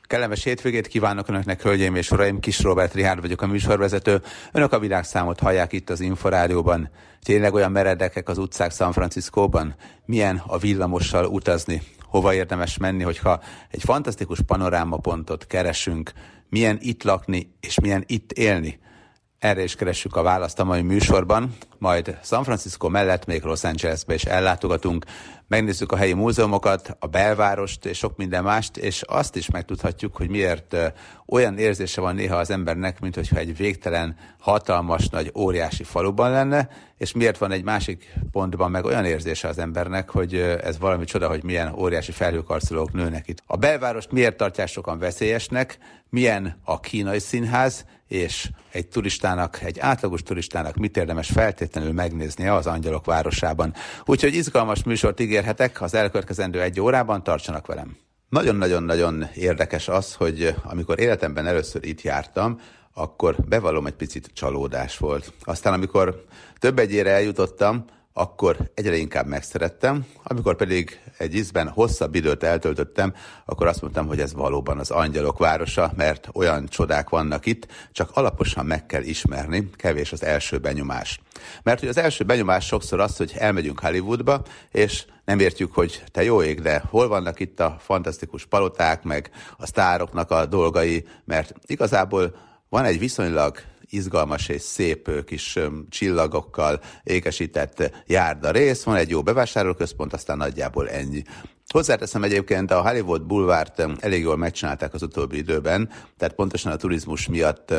Kellemes hétvégét kívánok Önöknek, hölgyeim és uraim, Kis Róbert Richárd vagyok, a műsorvezető. Önök a világszámot hallják itt az Inforádióban. Tényleg olyan meredekek az utcák San Franciscóban? Milyen a villamossal utazni? Hova érdemes menni, hogyha egy fantasztikus panorámapontot keresünk? Milyen itt lakni és milyen itt élni? Erre is keressük a választ a mai műsorban, majd San Francisco mellett még Los Angelesbe is ellátogatunk, megnézzük a helyi múzeumokat, a belvárost és sok minden mást, és azt is megtudhatjuk, hogy miért olyan érzése van néha az embernek, mint hogyha egy végtelen, hatalmas, nagy, óriási faluban lenne, és miért van egy másik pontban meg olyan érzése az embernek, hogy ez valami csoda, hogy milyen óriási felhőkarcolók nőnek itt. A belvárost miért tartják sokan veszélyesnek, milyen a kínai színház, és egy turistának, egy átlagos turistának mit érdemes feltétlenül megnéznie az Angyalok városában. Úgyhogy izgalmas műsort ígérhetek, az elkövetkezendő 1 órában tartsanak velem. Nagyon-nagyon-nagyon érdekes az, hogy amikor életemben először itt jártam, akkor bevallom, egy picit csalódás volt. Aztán amikor több egyére eljutottam, akkor egyre inkább megszerettem, amikor pedig egy ízben hosszabb időt eltöltöttem, akkor azt mondtam, hogy ez valóban az Angyalok városa, mert olyan csodák vannak itt, csak alaposan meg kell ismerni, kevés az első benyomás. Mert hogy az első benyomás sokszor az, hogy elmegyünk Hollywoodba, és nem értjük, hogy te jó ég, de hol vannak itt a fantasztikus paloták, meg a sztároknak a dolgai, mert igazából van egy viszonylag izgalmas és szép kis csillagokkal ékesített járda rész, van egy jó bevásárlóközpont, aztán nagyjából ennyi. Hozzáteszem egyébként, a Hollywood Boulevardt elég jól megcsinálták az utóbbi időben, tehát pontosan a turizmus miatt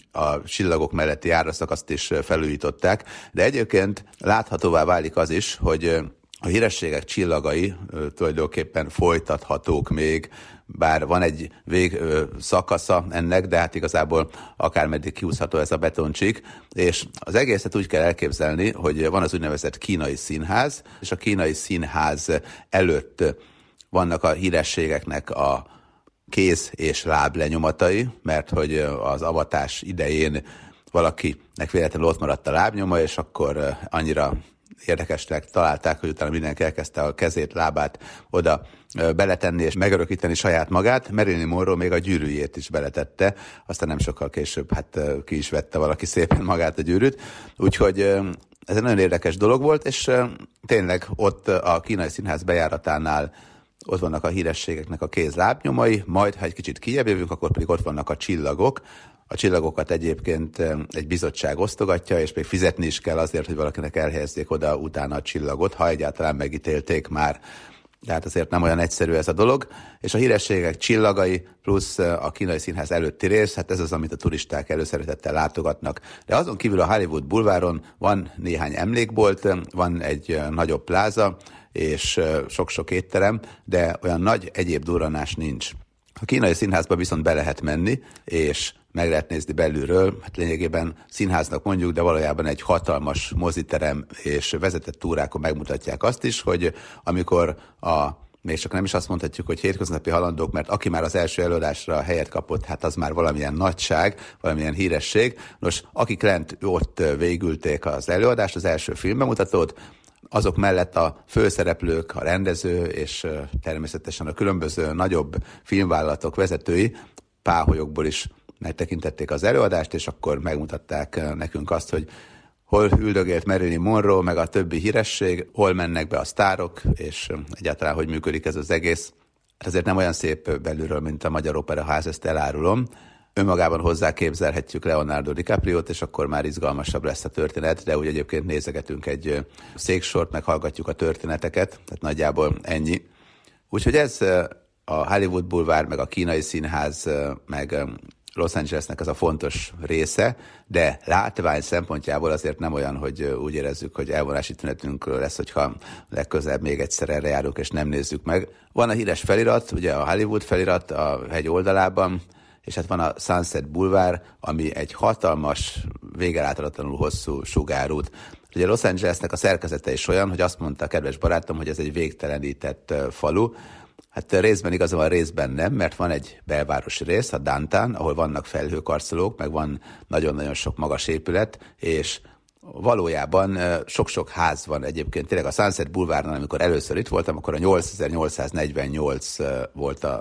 a csillagok melletti járaszakaszt is felújították, de egyébként láthatóvá válik az is, hogy a hírességek csillagai tulajdonképpen folytathatók még, bár van egy szakasza ennek, de hát igazából akármeddig kiúszható ez a betoncsík, és az egészet úgy kell elképzelni, hogy van az úgynevezett kínai színház, és a kínai színház előtt vannak a hírességeknek a kéz- és láblenyomatai, mert hogy az avatás idején valakinek véletlenül ott maradt a lábnyoma, és akkor annyira érdekesnek találták, hogy utána mindenki elkezdte a kezét, lábát oda beletenni és megörökíteni saját magát. Marilyn Monroe még a gyűrűjét is beletette, aztán nem sokkal később ki is vette valaki szépen magát a gyűrűt. Úgyhogy ez egy nagyon érdekes dolog volt, és tényleg ott a kínai színház bejáratánál ott vannak a hírességeknek a kéz-lábnyomai, majd ha egy kicsit kijebb jövünk, akkor pedig ott vannak a csillagok. A csillagokat egyébként egy bizottság osztogatja, és még fizetni is kell azért, hogy valakinek elhelyezzék oda utána a csillagot, ha egyáltalán megítélték már. Tehát azért nem olyan egyszerű ez a dolog. És a hírességek csillagai plusz a kínai színház előtti rész, hát ez az, amit a turisták előszeretettel látogatnak. De azon kívül a Hollywood Boulevardon van néhány emlékbolt, van egy nagyobb pláza, és sok-sok étterem, de olyan nagy egyéb durranás nincs. A kínai színházba viszont be lehet menni, és meg lehet nézni belülről, hát lényegében színháznak mondjuk, de valójában egy hatalmas moziterem és vezetett túrákon megmutatják azt is, hogy amikor még csak nem is azt mondhatjuk, hogy hétköznapi halandók, mert aki már az első előadásra helyet kapott, hát az már valamilyen nagyság, valamilyen híresség. Nos, akik lent ott végülték az előadást, az első filmbemutatót, azok mellett a főszereplők, a rendező és természetesen a különböző nagyobb filmvállalatok vezetői páholyokból is megtekintették az előadást, és akkor megmutatták nekünk azt, hogy hol üldögélt Marilyn Monroe, meg a többi híresség, hol mennek be a sztárok, és egyáltalán hogy működik ez az egész. Ezért nem olyan szép belülről, mint a Magyar Operaház, ezt elárulom. Önmagában hozzáképzelhetjük Leonardo DiCapriót, és akkor már izgalmasabb lesz a történet, de úgy egyébként nézegetünk egy széksort, meg hallgatjuk a történeteket, tehát nagyjából ennyi. Úgyhogy ez a Hollywood Boulevard, meg a kínai színház, meg Los Angelesnek ez a fontos része, de látvány szempontjából azért nem olyan, hogy úgy érezzük, hogy elvonási tünetünk lesz, hogyha legközelebb még egyszer erre járunk, és nem nézzük meg. Van a híres felirat, ugye a Hollywood felirat a hegy oldalában, és hát van a Sunset Boulevard, ami egy hatalmas, végeláthatatlanul hosszú sugárút. Ugye Los Angelesnek a szerkezete is olyan, hogy azt mondta a kedves barátom, hogy ez egy végtelenített falu. Hát részben igaza van, részben nem, mert van egy belvárosi rész, a Downtown, ahol vannak felhőkarcolók, meg van nagyon-nagyon sok magas épület, és valójában sok-sok ház van egyébként. Tényleg a Sunset Boulevardon, amikor először itt voltam, akkor a 8848 volt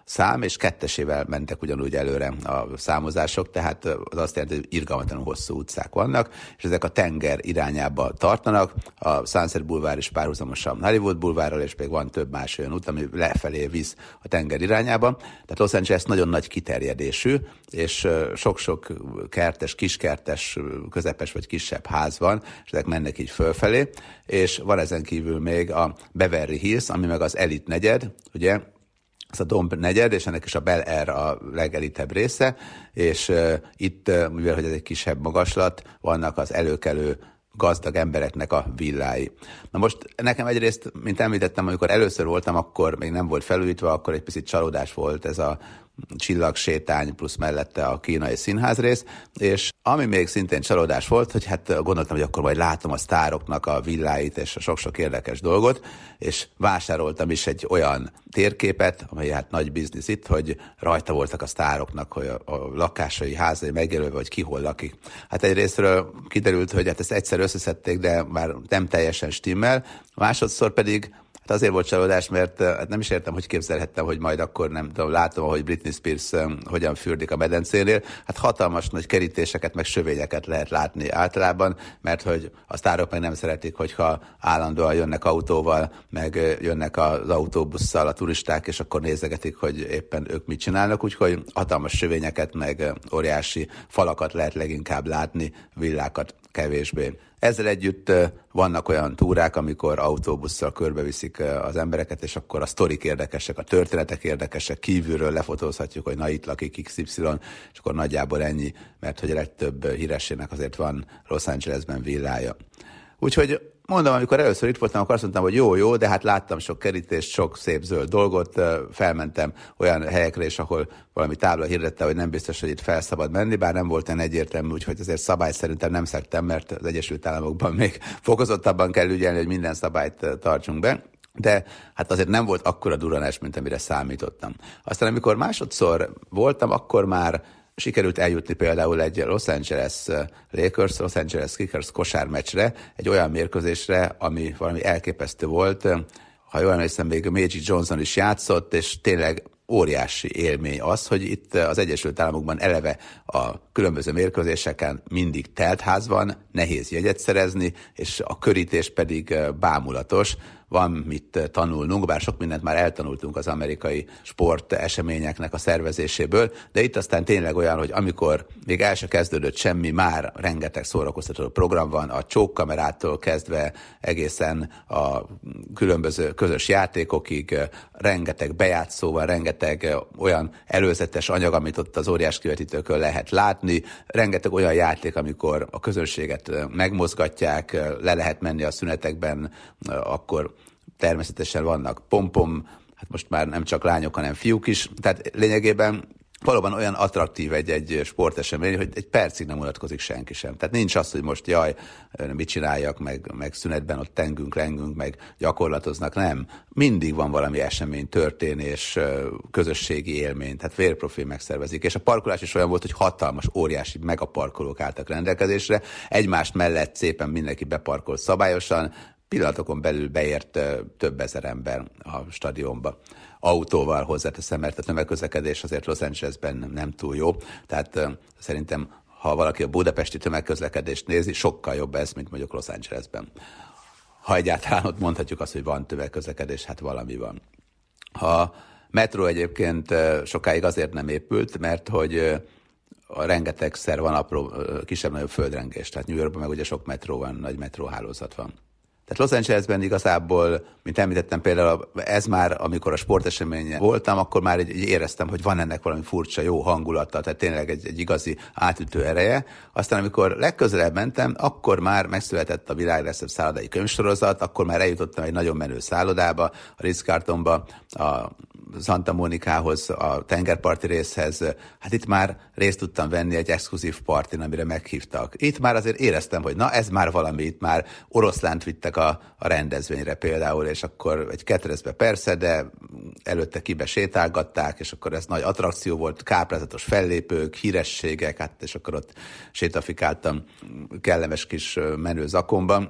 szám, és 2-esével mentek ugyanúgy előre a számozások, tehát az azt jelenti, hogy irgalmatlanul hosszú utcák vannak, és ezek a tenger irányába tartanak. A Sunset Boulevard is párhuzamosan Hollywood Boulevardral, és még van több más olyan út, ami lefelé visz a tenger irányába. Tehát Los Angeles nagyon nagy kiterjedésű, és sok-sok kertes, kiskertes, közepes vagy kisebb ház van, és ezek mennek így fölfelé, és van ezen kívül még a Beverly Hills, ami meg az elit negyed, ugye, ez a Domb negyed, és ennek is a Bel Air a legelitebb része, és itt, mivel hogy ez egy kisebb magaslat, vannak az előkelő gazdag embereknek a villái. Na most nekem egyrészt, mint említettem, amikor először voltam, akkor még nem volt felújítva, akkor egy picit csalódás volt ez a csillagsétány plusz mellette a kínai színház rész, és ami még szintén csalódás volt, hogy hát gondoltam, hogy akkor majd látom a sztároknak a villáit és a sok-sok érdekes dolgot, és vásároltam is egy olyan térképet, amely hát nagy biznisz itt, hogy rajta voltak a sztároknak, hogy a lakásai, házai megjelölve, hogy ki hol lakik. Hát egyrésztről kiderült, hogy hát ezt egyszer összeszedték, de már nem teljesen stimmel, másodszor pedig hát azért volt csalódás, mert hát nem is értem, hogy képzelhettem, hogy majd akkor nem tudom, látom, ahogy Britney Spears hogyan fürdik a medencénél. Hát hatalmas nagy kerítéseket, meg sövényeket lehet látni általában, mert hogy a sztárok meg nem szeretik, hogyha állandóan jönnek autóval, meg jönnek az autóbusszal a turisták, és akkor nézegetik, hogy éppen ők mit csinálnak, úgyhogy hatalmas sövényeket, meg óriási falakat lehet leginkább látni, villákat kevésbé. Ezzel együtt vannak olyan túrák, amikor autóbusszal körbeviszik az embereket, és akkor a sztorik érdekesek, a történetek érdekesek, kívülről lefotózhatjuk, hogy na itt lakik XY, és akkor nagyjából ennyi, mert hogy a legtöbb hírességnek azért van Los Angelesben villája. Úgyhogy mondom, amikor először itt voltam, akkor azt mondtam, hogy jó, de hát láttam sok kerítést, sok szép zöld dolgot, felmentem olyan helyekre is, ahol valami tábla hirdette, hogy nem biztos, hogy itt fel szabad menni, bár nem volt olyan egyértelmű, úgyhogy azért szabályt szerintem nem szektem, mert az Egyesült Államokban még fokozottabban kell ügyelni, hogy minden szabályt tartsunk be. De hát azért nem volt akkora duranás, mint amire számítottam. Aztán amikor másodszor voltam, akkor már sikerült eljutni például egy Los Angeles Lakers, Los Angeles Kickers kosármeccsre, egy olyan mérkőzésre, ami valami elképesztő volt. Ha jól emlékszem, még Magic Johnson is játszott, és tényleg óriási élmény az, hogy itt az Egyesült Államokban eleve a különböző mérkőzéseken mindig teltház van, nehéz jegyet szerezni, és a körítés pedig bámulatos. Van mit tanulnunk, bár sok mindent már eltanultunk az amerikai sport eseményeknek a szervezéséből, de itt aztán tényleg olyan, hogy amikor még el se kezdődött semmi, már rengeteg szórakoztató program van, a csókkamerától kezdve egészen a különböző közös játékokig, rengeteg bejátszóval, rengeteg olyan előzetes anyag, amit ott az óriás kivetítőkön lehet látni, rengeteg olyan játék, amikor a közönséget megmozgatják, le lehet menni a szünetekben, akkor természetesen vannak pompom, hát most már nem csak lányok, hanem fiúk is, tehát lényegében valóban olyan attraktív egy sportesemény, hogy egy percig nem unatkozik senki sem. Tehát nincs az, hogy most jaj, mit csináljak, meg szünetben ott tengünk, lengünk, meg gyakorlatoznak, nem. Mindig van valami esemény, történés, közösségi élmény, tehát vérprofi megszervezik. És a parkolás is olyan volt, hogy hatalmas, óriási megaparkolók álltak rendelkezésre, egymást mellett szépen mindenki beparkolt szabályosan, pillanatokon belül beért több ezer ember a stadionba. Autóval hozzáteszem, mert a tömegközlekedés azért Los Angelesben nem túl jó. Tehát szerintem, ha valaki a budapesti tömegközlekedést nézi, sokkal jobb ez, mint mondjuk Los Angelesben. Ha egyáltalán ott mondhatjuk azt, hogy van tömegközlekedés, hát valami van. A metró egyébként sokáig azért nem épült, mert hogy rengetegszer van apró, kisebb-nagyobb földrengés. Tehát New Yorkban meg ugye sok metró van, nagy metróhálózat van. Tehát Los Angelesben igazából, mint említettem például, ez már, amikor a sporteseményen voltam, akkor már így éreztem, hogy van ennek valami furcsa, jó hangulata, tehát tényleg egy igazi átütő ereje. Aztán amikor legközelebb mentem, akkor már megszületett a világ legszebb szállodai könyvsorozat, akkor már eljutottam egy nagyon menő szállodába, a Ritz-Carltonba, a Santa Monicahoz, a tengerparti részhez. Hát itt már részt tudtam venni egy exkluzív partin, amire meghívtak. Itt már azért éreztem, hogy na ez már valami, itt már oroszlánt vittek a rendezvényre például, és akkor egy ketrezbe persze, de előtte kibe sétálgatták, és akkor ez nagy attrakció volt, káprázatos fellépők, hírességek, hát és akkor ott sétafikáltam kellemes kis menő zakomban.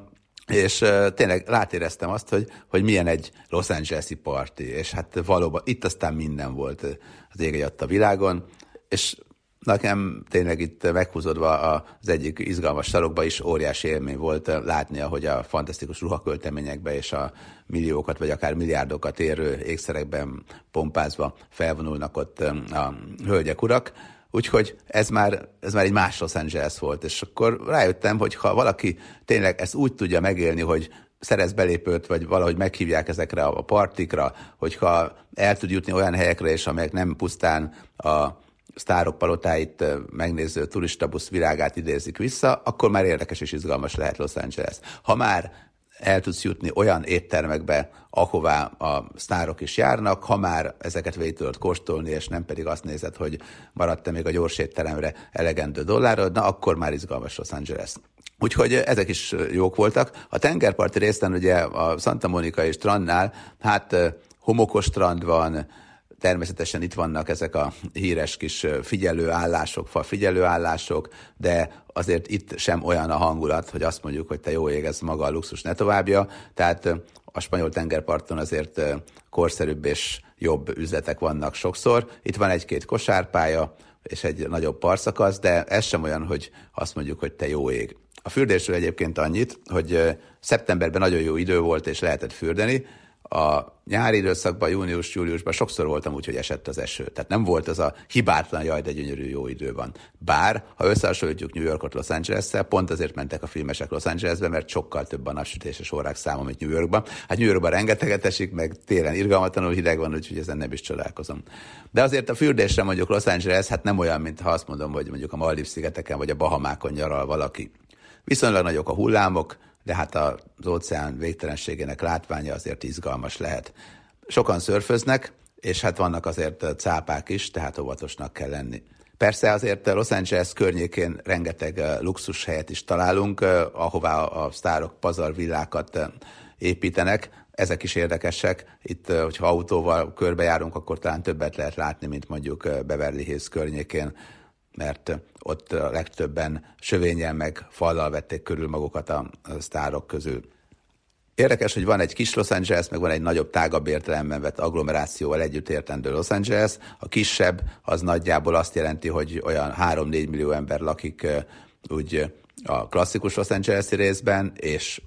és tényleg rátéreztem azt, hogy milyen egy Los Angeles-i party, és hát valóban itt aztán minden volt az ég egyatt a világon, és nekem tényleg itt meghúzódva az egyik izgalmas sarokba is óriási élmény volt látni, ahogy a fantasztikus ruhakölteményekbe és a milliókat vagy akár milliárdokat érő ékszerekben pompázva felvonulnak ott a hölgyek, urak. Úgyhogy ez már egy más Los Angeles volt, és akkor rájöttem, hogy ha valaki tényleg ezt úgy tudja megélni, hogy szerez belépőt, vagy valahogy meghívják ezekre a partikra, hogyha el tud jutni olyan helyekre is, amelyek nem pusztán a sztárok palotáit megnéző turistabusz virágát idézik vissza, akkor már érdekes és izgalmas lehet Los Angeles. Ha már el tudsz jutni olyan éttermekbe, ahová a sztárok is járnak, ha már ezeket végig tudod kóstolni, és nem pedig azt nézed, hogy maradt-e még a gyors étteremre elegendő dollárod, na akkor már izgalmas Los Angeles. Úgyhogy ezek is jók voltak. A tengerparti részen ugye a Santa Monica strandnál, hát homokos strand van, természetesen itt vannak ezek a híres kis figyelőállások, fa figyelőállások, de azért itt sem olyan a hangulat, hogy azt mondjuk, hogy te jó ég, ez maga a luxus ne továbbja. Tehát a spanyol tengerparton azért korszerűbb és jobb üzletek vannak sokszor. Itt van egy-két kosárpálya és egy nagyobb parszakasz, de ez sem olyan, hogy azt mondjuk, hogy te jó ég. A fürdésről egyébként annyit, hogy szeptemberben nagyon jó idő volt, és lehetett fürdeni. A nyári időszakban, június-júliusban sokszor voltam úgy, hogy esett az eső. Tehát nem volt az a hibátlan, jaj, de gyönyörű jó idő van. Bár, ha összehasonlítjuk New Yorkot Los Angeles-szel, pont azért mentek a filmesek Los Angelesbe, mert sokkal több a napsütéses órák száma, mint New Yorkban. Hát New Yorkban rengeteget esik, meg télen irgalmatlanul hideg van, úgyhogy ezen nem is csodálkozom. De azért a fürdésre mondjuk Los Angeles, hát nem olyan, mint ha azt mondom, hogy mondjuk a Maldív-szigeteken vagy a Bahamákon nyaral valaki. Viszonylag nagyok a hullámok, de hát az óceán végtelenségének látványa azért izgalmas lehet. Sokan szörföznek, és hát vannak azért cápák is, tehát óvatosnak kell lenni. Persze azért Los Angeles környékén rengeteg luxus helyet is találunk, ahová a sztárok pazarvillákat építenek. Ezek is érdekesek. Itt, hogyha autóval körbejárunk, akkor talán többet lehet látni, mint mondjuk Beverly Hills környékén, mert ott a legtöbben sövényen meg fallal vették körül magukat a sztárok közül. Érdekes, hogy van egy kis Los Angeles, meg van egy nagyobb, tágabb értelemben vett agglomerációval együtt értendő Los Angeles. A kisebb az nagyjából azt jelenti, hogy olyan 3-4 millió ember lakik úgy a klasszikus Los Angeles-i részben, és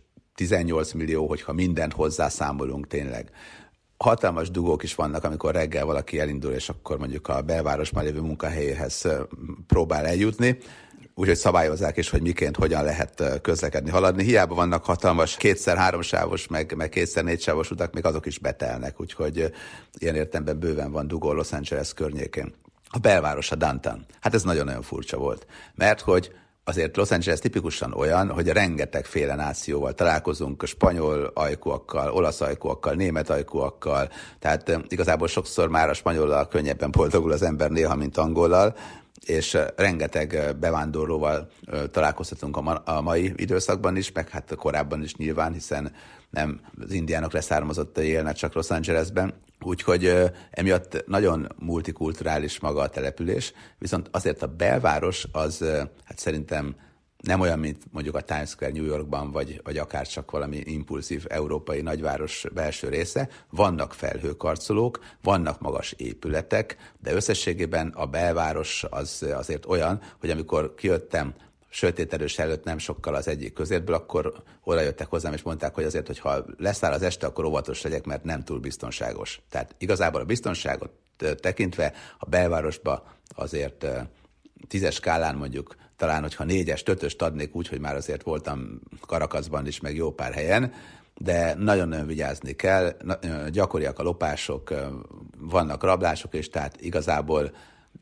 18 millió, hogyha mindent hozzászámolunk tényleg. Hatalmas dugók is vannak, amikor reggel valaki elindul, és akkor mondjuk a belvárosban lévő munkahelyéhez próbál eljutni, úgyhogy szabályozzák is, hogy miként, hogyan lehet közlekedni, haladni. Hiába vannak hatalmas 2x3 sávos, meg 2x4 sávos utak, még azok is betelnek, úgyhogy ilyen értelemben bőven van dugó Los Angeles környékén. A belváros, a downtown. Hát ez nagyon-nagyon furcsa volt, mert hogy azért Los Angeles tipikusan olyan, hogy rengetegféle nációval találkozunk, spanyol ajkúakkal, olasz ajkúakkal, német ajkúakkal, tehát igazából sokszor már a spanyollal könnyebben boldogul az ember néha, mint angollal, és rengeteg bevándorlóval találkozhatunk a mai időszakban is, meg hát korábban is nyilván, hiszen nem az indiánok leszármazottai élnek csak Los Angelesben, úgyhogy emiatt nagyon multikulturális maga a település, viszont azért a belváros az hát szerintem nem olyan, mint mondjuk a Times Square New Yorkban, vagy akár csak valami impulzív európai nagyváros belső része. Vannak felhőkarcolók, vannak magas épületek, de összességében a belváros az azért olyan, hogy amikor kijöttem sötétedős előtt nem sokkal az egyik közértből, akkor oda jöttek hozzám, és mondták, hogy azért, hogyha leszáll az este, akkor óvatos legyek, mert nem túl biztonságos. Tehát igazából a biztonságot tekintve a belvárosba azért 10-es skálán mondjuk talán, hogyha 4-es, 5-öst adnék úgy, hogy már azért voltam Caracasban is, meg jó pár helyen, de nagyon-nagyon vigyázni kell, gyakoriak a lopások, vannak rablások is, tehát igazából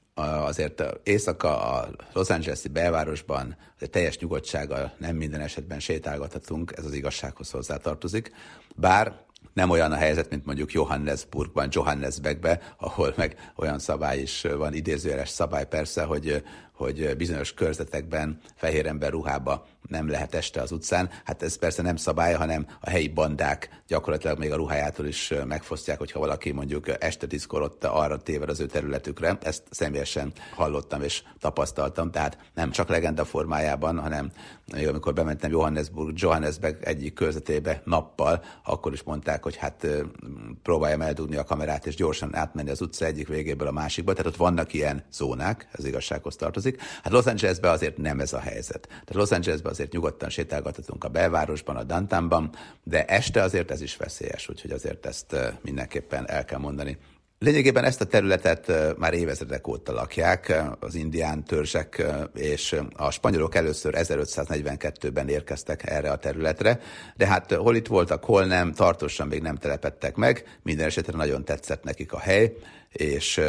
azért éjszaka a Los Angeles-i belvárosban teljes nyugodtsággal nem minden esetben sétálgathatunk, ez az igazsághoz hozzátartozik, bár nem olyan a helyzet, mint mondjuk Johannesburgban, Johannesburgben, ahol meg olyan szabály is van, idézőjeles szabály persze, hogy hogy bizonyos körzetekben fehér ember ruhába nem lehet este az utcán. Hát ez persze nem szabály, hanem a helyi bandák gyakorlatilag még a ruhájától is megfosztják, hogyha valaki mondjuk este 10-kor ott arra téved az ő területükre. Ezt személyesen hallottam és tapasztaltam, tehát nem csak legenda formájában, hanem még amikor bementem Johannesburg egyik körzetébe nappal, akkor is mondták, hogy hát próbáljam eldugni a kamerát és gyorsan átmenni az utca egyik végéből a másikba. Tehát ott vannak ilyen zónák, ez igazsághoz tartozik. Hát Los Angelesben azért nem ez a helyzet. Tehát Los Angelesben azért nyugodtan sétálgathatunk a belvárosban, a downtownban, de este azért ez is veszélyes, úgyhogy azért ezt mindenképpen el kell mondani. Lényegében ezt a területet már évezredek óta lakják az indián törzsek, és a spanyolok először 1542-ben érkeztek erre a területre, de hát hol itt voltak, hol nem, tartósan még nem telepedtek meg, minden esetre nagyon tetszett nekik a hely, és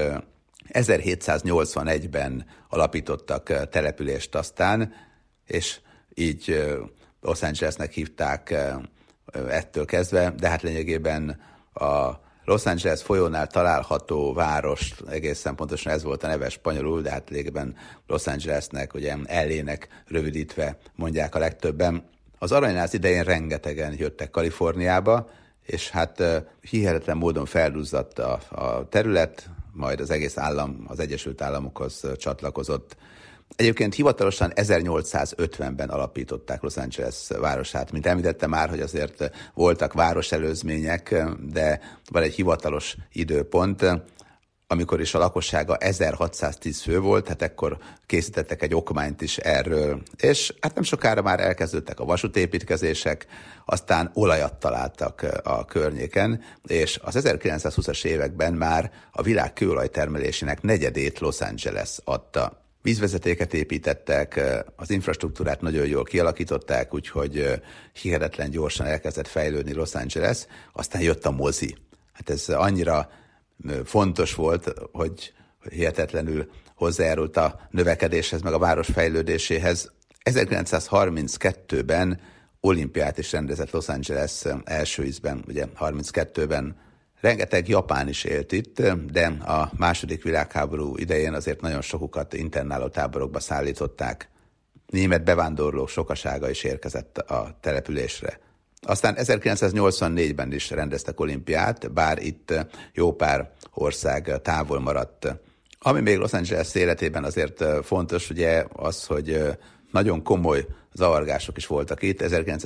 1781-ben alapítottak települést aztán, és így Los Angelesnek hívták ettől kezdve, de hát lényegében a Los Angeles folyónál található város, egészen pontosan ez volt a neve spanyolul, de hát lényegében Los Angelesnek, ugye LA-nek rövidítve mondják a legtöbben. Az aranyláz idején rengetegen jöttek Kaliforniába, és hát hihetetlen módon felduzzadt a terület, majd az egész állam az Egyesült Államokhoz csatlakozott. Egyébként hivatalosan 1850-ben alapították Los Angeles városát. Mint említettem már, hogy azért voltak városelőzmények, de van egy hivatalos időpont, amikor is a lakossága 1610 fő volt, hát ekkor készítettek egy okmányt is erről. És hát nem sokára már elkezdődtek a vasútépítkezések, aztán olajat találtak a környéken, és az 1920-as években már a világ kőolajtermelésének negyedét Los Angeles adta. Vízvezetéket építettek, az infrastruktúrát nagyon jól kialakították, úgyhogy hihetetlen gyorsan elkezdett fejlődni Los Angeles, aztán jött a mozi. Hát ez annyira fontos volt, hogy hihetetlenül hozzájárult a növekedéshez, meg a város fejlődéséhez. 1932-ben olimpiát is rendezett Los Angeles első ízben, ugye 32-ben. Rengeteg japán is élt itt, de a második világháború idején azért nagyon sokukat internáló táborokba szállították. Német bevándorlók sokasága is érkezett a településre. Aztán 1984-ben is rendeztek olimpiát, bár itt jó pár ország távol maradt. Ami még Los Angeles életében azért fontos, ugye az, hogy nagyon komoly zavargások is voltak itt.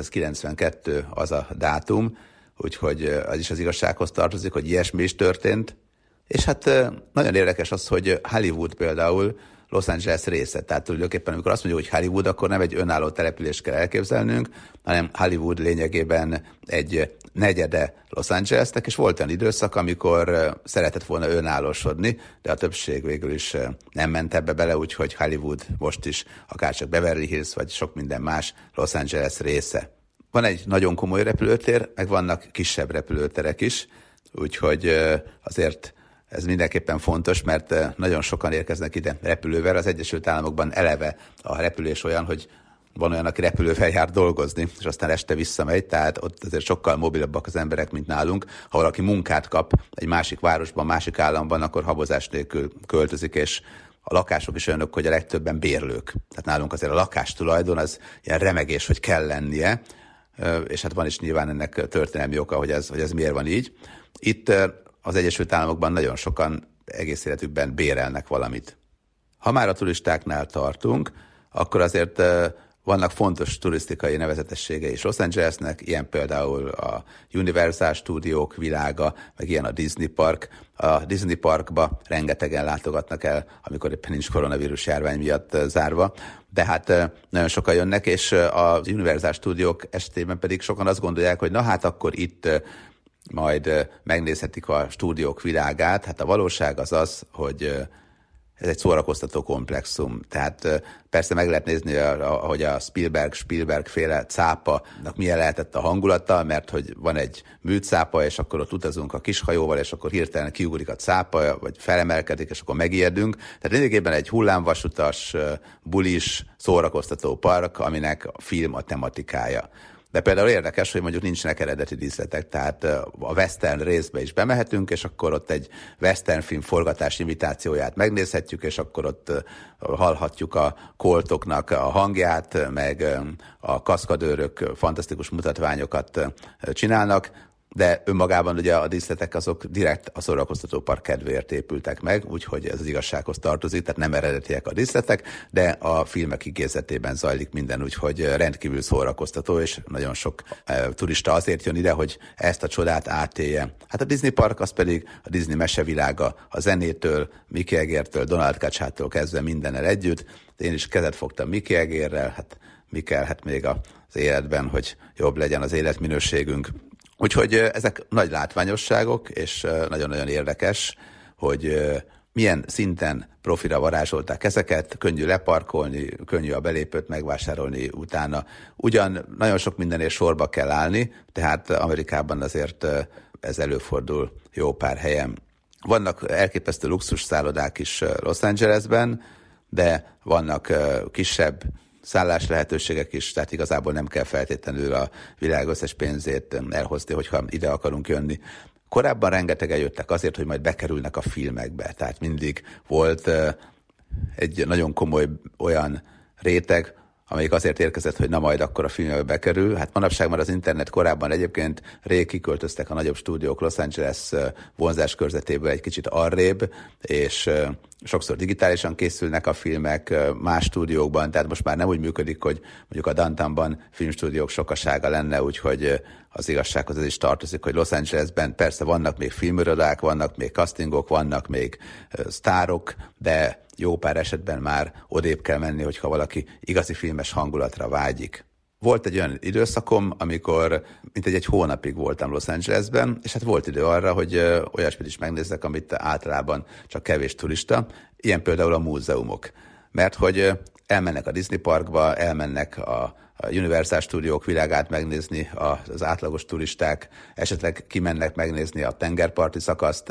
1992 az a dátum, úgyhogy az is az igazsághoz tartozik, hogy ilyesmi is történt. És hát nagyon érdekes az, hogy Hollywood például Los Angeles része. Tehát tulajdonképpen, amikor azt mondjuk, hogy Hollywood, akkor nem egy önálló települést kell elképzelnünk, hanem Hollywood lényegében egy negyede Los Angelesnek, és volt olyan időszak, amikor szeretett volna önállósodni, de a többség végül is nem ment ebbe bele, úgyhogy Hollywood most is, akárcsak Beverly Hills, vagy sok minden más Los Angeles része. Van egy nagyon komoly repülőtér, meg vannak kisebb repülőterek is, úgyhogy azért ez mindenképpen fontos, mert nagyon sokan érkeznek ide repülővel. Az Egyesült Államokban eleve a repülés olyan, hogy van olyan, aki repülővel jár dolgozni, és aztán este visszamegy, tehát ott azért sokkal mobilabbak az emberek, mint nálunk. Ha valaki munkát kap egy másik városban, másik államban, akkor habozás nélkül költözik, és a lakások is olyanok, hogy a legtöbben bérlők. Tehát nálunk azért a lakástulajdon az ilyen remegés, hogy kell lennie, és hát van is nyilván ennek történelmi oka, hogy ez miért van így. Itt az Egyesült Államokban nagyon sokan egész életükben bérelnek valamit. Ha már a turistáknál tartunk, akkor azért vannak fontos turisztikai nevezetességei is Los Angelesnek, ilyen például a Universal Studiók világa, meg ilyen a Disney Park. A Disney Parkba rengetegen látogatnak el, amikor éppen nincs koronavírus járvány miatt zárva, de hát nagyon sokan jönnek, és az Universal Studiók esetében pedig sokan azt gondolják, hogy na hát akkor itt majd megnézhetik a stúdiók világát. Hát a valóság az az, hogy ez egy szórakoztató komplexum. Tehát persze meg lehet nézni, hogy a Spielberg féle cápanak milyen lehetett a hangulata, mert hogy van egy műcápa, és akkor ott utazunk a kishajóval, és akkor hirtelen kiugrik a cápa, vagy felemelkedik, és akkor megijedünk. Tehát lényegében egy hullámvasutas, bulis, szórakoztató park, aminek a film a tematikája. De például érdekes, hogy mondjuk nincsenek eredeti díszletek, tehát a western részbe is bemehetünk, és akkor ott egy western film forgatás imitációját megnézhetjük, és akkor ott hallhatjuk a koltoknak a hangját, meg a kaszkadőrök fantasztikus mutatványokat csinálnak, de önmagában ugye a díszletek azok direkt a szórakoztatópark kedvéért épültek meg, úgyhogy ez az igazsághoz tartozik, tehát nem eredetiek a díszletek, de a filmek igézetében zajlik minden, úgyhogy rendkívül szórakoztató, és nagyon sok turista azért jön ide, hogy ezt a csodát átélje. Hát a Disney park az pedig a Disney mesevilága, a zenétől, Mickey Egértől, Donald Kacsától kezdve mindennel együtt. Én is kezet fogtam Mickey Egérrel, hát mi kellhet még az életben, hogy jobb legyen az életminőségünk. Úgyhogy ezek nagy látványosságok, és nagyon-nagyon érdekes, hogy milyen szinten profira varázsolták ezeket, könnyű leparkolni, könnyű a belépőt megvásárolni utána. Ugyan nagyon sok mindenért sorba kell állni, tehát Amerikában azért ez előfordul jó pár helyen. Vannak elképesztő luxus szállodák is Los Angelesben, de vannak kisebb szállás lehetőségek is, tehát igazából nem kell feltétlenül a világ összes pénzét elhozni, hogyha ide akarunk jönni. Korábban rengetegen jöttek azért, hogy majd bekerülnek a filmekbe, tehát mindig volt egy nagyon komoly olyan réteg, amelyik azért érkezett, hogy na majd akkor a filmbe bekerül. Hát manapság már az internet, korábban egyébként rég kiköltöztek a nagyobb stúdiók Los Angeles vonzás körzetéből egy kicsit arrébb, és sokszor digitálisan készülnek a filmek más stúdiókban, tehát most már nem úgy működik, hogy mondjuk a downtownban filmstúdiók sokasága lenne, úgyhogy az igazsághoz ez is tartozik, hogy Los Angelesben persze vannak még filmirodák, vannak még castingok, vannak még sztárok, de jó pár esetben már odébb kell menni, hogyha valaki igazi filmes hangulatra vágyik. Volt egy olyan időszakom, amikor mintegy egy hónapig voltam Los Angelesben, és hát volt idő arra, hogy olyasmit is megnézzek, amit általában csak kevés turista, ilyen például a múzeumok. Mert hogy elmennek a Disney parkba, elmennek a Universal Studiók világát megnézni az átlagos turisták, esetleg kimennek megnézni a tengerparti szakaszt,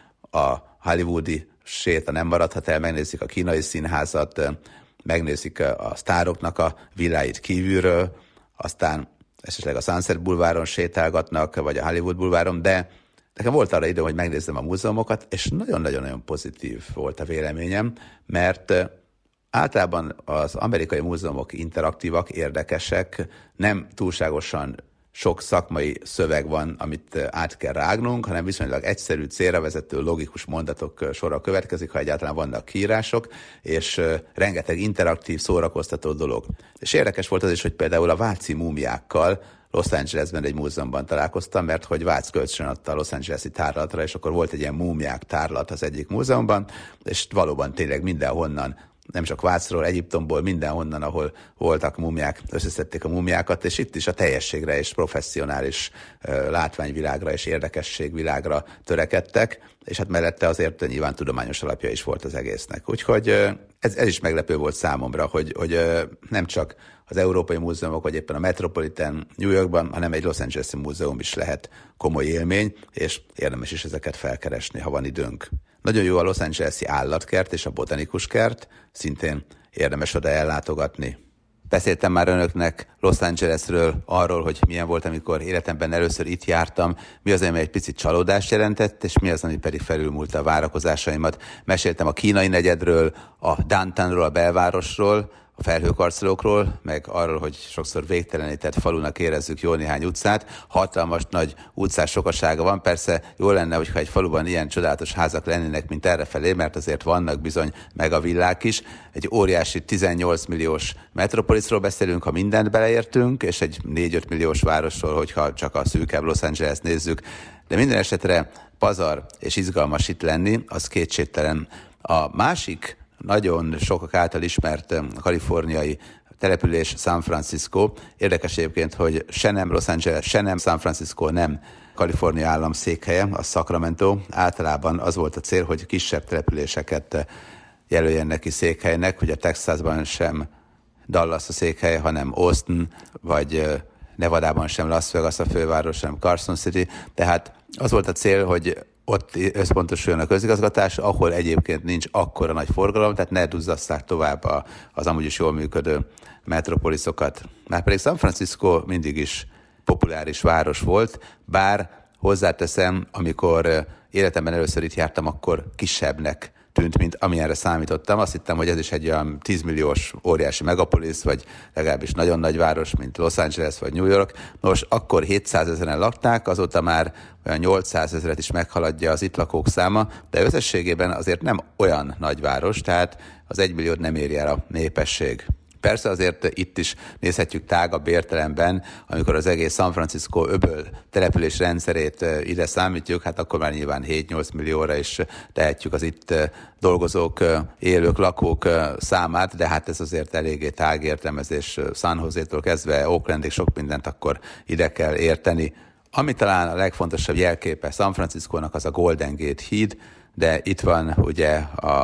a hollywoodi séta nem maradhat el, megnézik a kínai színházat, megnézik a sztároknak a villáit kívülről, aztán esetleg a Sunset Boulevardon sétálgatnak, vagy a Hollywood Boulevardon, de nekem volt arra időm, hogy megnézzem a múzeumokat, és nagyon-nagyon pozitív volt a véleményem, mert általában az amerikai múzeumok interaktívak, érdekesek, nem túlságosan sok szakmai szöveg van, amit át kell rágnunk, hanem viszonylag egyszerű, célra vezető, logikus mondatok sorra következik, ha egyáltalán vannak kiírások, és rengeteg interaktív, szórakoztató dolog. És érdekes volt az is, hogy például a váci múmiákkal Los Angelesben egy múzeumban találkoztam, mert hogy Vác kölcsön adta a Los Angeles-i tárlatra, és akkor volt egy ilyen múmiák tárlat az egyik múzeumban, és valóban tényleg mindenhonnan, nem csak Vácról, Egyiptomból, mindenhonnan, ahol voltak múmiák, összeszedték a múmiákat, és itt is a teljességre és professzionális látványvilágra és érdekességvilágra törekedtek, és hát mellette azért nyilván tudományos alapja is volt az egésznek. Úgyhogy ez is meglepő volt számomra, hogy nem csak az Európai Múzeumok, vagy éppen a Metropolitan New Yorkban, hanem egy Los Angeles-i múzeum is lehet komoly élmény, és érdemes is ezeket felkeresni, ha van időnk. Nagyon jó a Los Angeles-i állatkert és a botanikus kert, szintén érdemes oda ellátogatni. Beszéltem már önöknek Los Angelesről, arról, hogy milyen volt, amikor életemben először itt jártam, mi az, ami egy picit csalódást jelentett, és mi az, ami pedig felülmúlta a várakozásaimat. Meséltem a kínai negyedről, a downtownról, a belvárosról, a felhőkarcolókról, meg arról, hogy sokszor végtelenített falunak érezzük jó néhány utcát. Hatalmas nagy utcás sokasága van. Persze jó lenne, hogyha egy faluban ilyen csodálatos házak lennének, mint errefelé, mert azért vannak bizony megavillák is. Egy óriási 18 milliós metropolisról beszélünk, ha mindent beleértünk, és egy 4-5 milliós városról, hogyha csak a szűkebb Los Angeles nézzük. De minden esetre pazar és izgalmas itt lenni, az kétségtelen. A másik nagyon sokak által ismert kaliforniai település San Francisco. Érdekes egyébként, hogy se nem Los Angeles, se nem San Francisco nem Kalifornia állam székhelye, a Sacramento. Általában az volt a cél, hogy kisebb településeket jelöljen neki székhelynek, hogy a Texasban sem Dallas a székhely, hanem Austin, vagy Nevadában sem Las Vegas a főváros, sem Carson City. Tehát az volt a cél, hogy ott összpontosuljon a közigazgatás, ahol egyébként nincs akkora nagy forgalom, tehát ne duzzasszák tovább az amúgy is jól működő metropoliszokat. Márpedig San Francisco mindig is populáris város volt, bár hozzáteszem, amikor életemben először itt jártam, akkor kisebbnek tűnt, mint amilyenre számítottam. Azt hittem, hogy ez is egy olyan 10 milliós óriási megapolis, vagy legalábbis nagyon nagy város, mint Los Angeles vagy New York. Nos, akkor 700 000-en lakták, azóta már olyan 800 000-et is meghaladja az itt lakók száma, de összességében azért nem olyan nagy város, tehát az 1 milliót nem éri el a népesség. Persze azért itt is nézhetjük tágabb értelemben, amikor az egész San Francisco öböl település rendszerét ide számítjuk, hát akkor már nyilván 7-8 millióra is tehetjük az itt dolgozók, élők, lakók számát, de hát ez azért eléggé tágértelmezés. San Jose-tól kezdve Oaklandig sok mindent akkor ide kell érteni. Ami talán a legfontosabb jelképe San Franciscónak, az a Golden Gate híd, de itt van ugye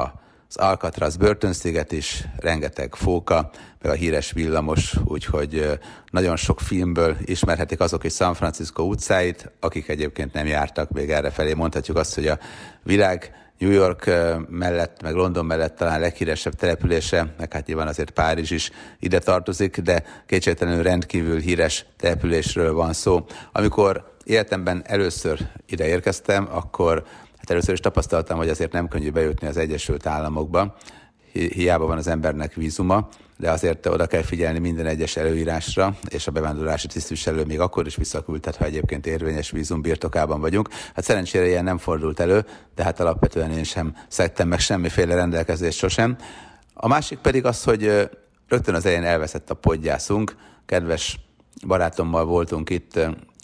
az Alcatraz börtönsziget is, rengeteg fóka, meg a híres villamos, úgyhogy nagyon sok filmből ismerhetik azok is San Francisco utcáit, akik egyébként nem jártak még errefelé. Mondhatjuk azt, hogy a világ New York mellett, meg London mellett talán leghíresebb települése, meg hát nyilván azért Párizs is ide tartozik, de kétségtelenül rendkívül híres településről van szó. Amikor életemben először ide érkeztem, akkor először is tapasztaltam, hogy azért nem könnyű bejutni az Egyesült Államokba. Hiába van az embernek vízuma, de azért oda kell figyelni minden egyes előírásra, és a bevándorlási tisztviselő még akkor is visszaküldhet, ha egyébként érvényes vízum birtokában vagyunk. Hát szerencsére ilyen nem fordult elő, de hát alapvetően én sem szedtem meg semmiféle rendelkezést sosem. A másik pedig az, hogy rögtön az elején elveszett a podgyászunk. Kedves barátommal voltunk itt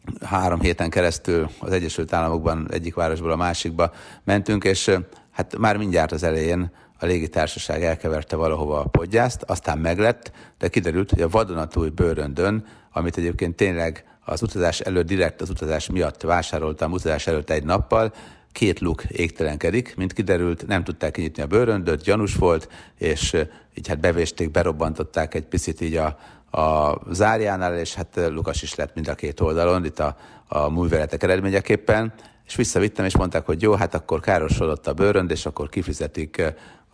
3 héten keresztül az Egyesült Államokban, egyik városból a másikba mentünk, és hát már mindjárt az elején a légitársaság elkeverte valahova a podgyászt, aztán meglett, de kiderült, hogy a vadonatúj bőröndön, amit egyébként tényleg az utazás előtt, direkt az utazás miatt vásároltam, utazás előtt egy nappal, 2 luk égtelenkedik, mint kiderült, nem tudták kinyitni a bőröndöt, gyanús volt, és így hát bevésték, berobbantották egy picit így a zárjánál, és hát lukas is lett mind a 2 oldalon, itt a műveletek eredményeképpen, és visszavittem, és mondták, hogy jó, hát akkor károsodott a bőrönd, és akkor kifizetik